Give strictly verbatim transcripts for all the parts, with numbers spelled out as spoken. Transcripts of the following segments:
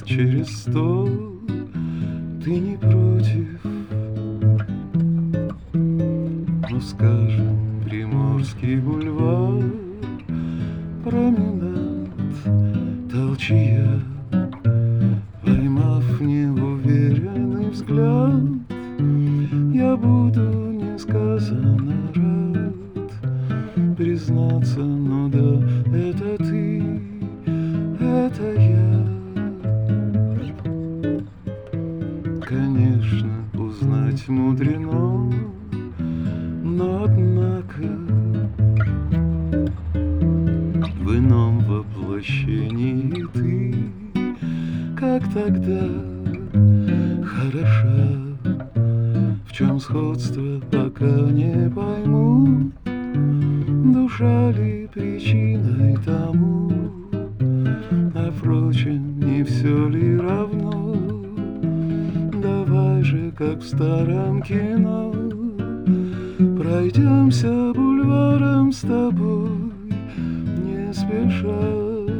через сто. Ты не против? Ну, скажем, Приморский бульвар, променад, толчья. Поймав неуверенный взгляд, я буду несказанно рад признаться, ну да, это ты, это я. Конечно, узнать мудрено, но однако в ином воплощении ты, как тогда, хороша. В чем сходство, пока не пойму, душа ли причиной тому, а впрочем, не все ли равно. Давай же, как в старом кино, пройдемся бульваром с тобой не спеша.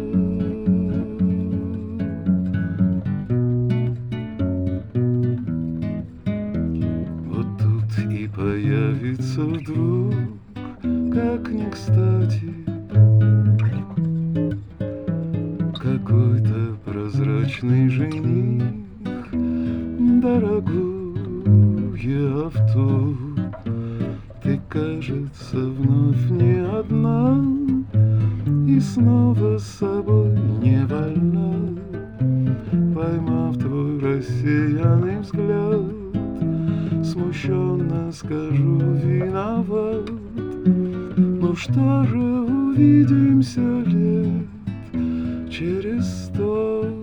Вот тут и появится вдруг, как не кстати, какой-то прозрачный жених. Дорогое авто, ты, кажется, вновь не одна, и снова с собой не вольна. Поймав твой рассеянный взгляд, смущенно скажу: виноват. Ну что же, увидимся лет через сто.